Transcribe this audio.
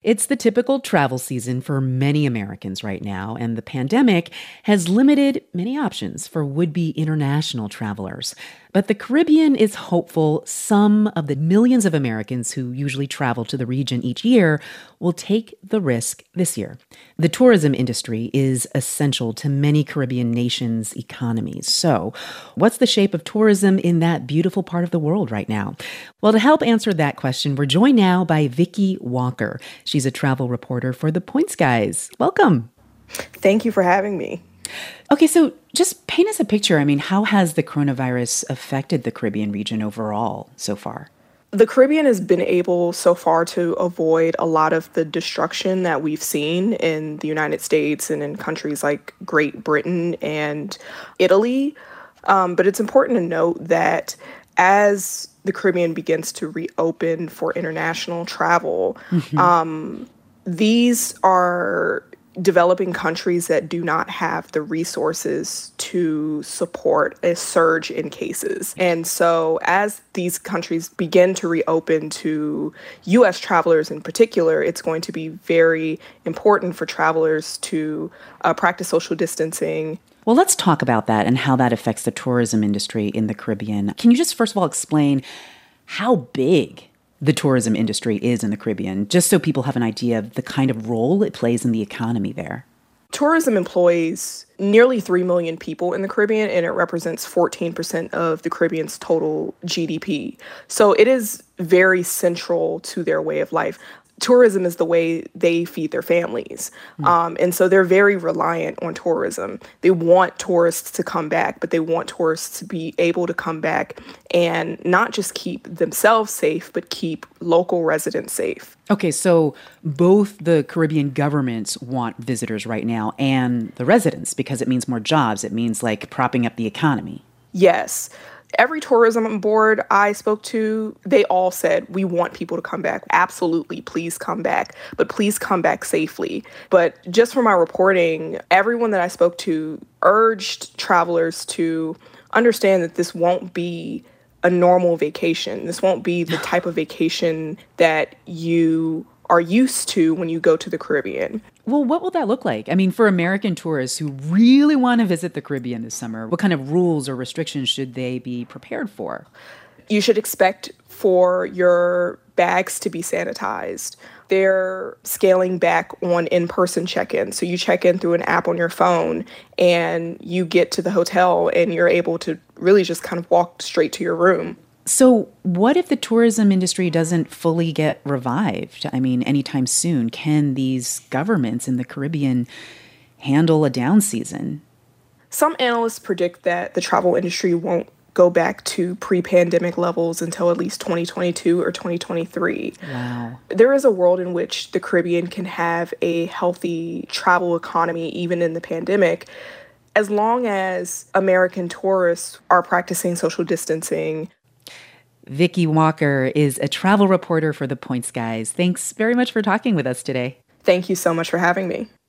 It's the typical travel season for many Americans right now, and the pandemic has limited many options for would-be international travelers. But the Caribbean is hopeful some of the millions of Americans who usually travel to the region each year will take the risk this year. The tourism industry is essential to many Caribbean nations' economies. So, what's the shape of tourism in that beautiful part of the world right now? Well, to help answer that question, we're joined now by Vicki Walker. She's a travel reporter for The Points Guys. Welcome. Thank you for having me. Okay, so just paint us a picture. I mean, how has the coronavirus affected the Caribbean region overall so far? The Caribbean has been able so far to avoid a lot of the destruction that we've seen in the United States and in countries like Great Britain and Italy. But it's important to note that as the Caribbean begins to reopen for international travel, these are developing countries that do not have the resources to support a surge in cases. And so as these countries begin to reopen to U.S. travelers in particular, it's going to be very important for travelers to practice social distancing. Well, let's talk about that and how that affects the tourism industry in the Caribbean. Can you just first of all explain how big the tourism industry is in the Caribbean, just so people have an idea of the kind of role it plays in the economy there? Tourism employs nearly 3 million people in the Caribbean, and it represents 14% of the Caribbean's total GDP. So it is very central to their way of life. Tourism is the way they feed their families. And so they're very reliant on tourism. They want tourists to come back, but they want tourists to be able to come back and not just keep themselves safe, but keep local residents safe. Okay, so both the Caribbean governments want visitors right now and the residents, because it means more jobs. It means like propping up the economy. Yes. Every tourism board I spoke to, they all said, we want people to come back. Absolutely, please come back, but please come back safely. But just from my reporting, everyone that I spoke to urged travelers to understand that this won't be a normal vacation. This won't be the type of vacation that you are used to when you go to the Caribbean. Well, what will that look like? I mean, for American tourists who really want to visit the Caribbean this summer, what kind of rules or restrictions should they be prepared for? You should expect for your bags to be sanitized. They're scaling back on in-person check-in. So you check in through an app on your phone and you get to the hotel and you're able to really just kind of walk straight to your room. So what if the tourism industry doesn't fully get revived? I mean, anytime soon, can these governments in the Caribbean handle a down season? Some analysts predict that the travel industry won't go back to pre-pandemic levels until at least 2022 or 2023. Wow. There is a world in which the Caribbean can have a healthy travel economy even in the pandemic, as long as American tourists are practicing social distancing. Vicki Walker is a travel reporter for The Points Guys. Thanks very much for talking with us today. Thank you so much for having me.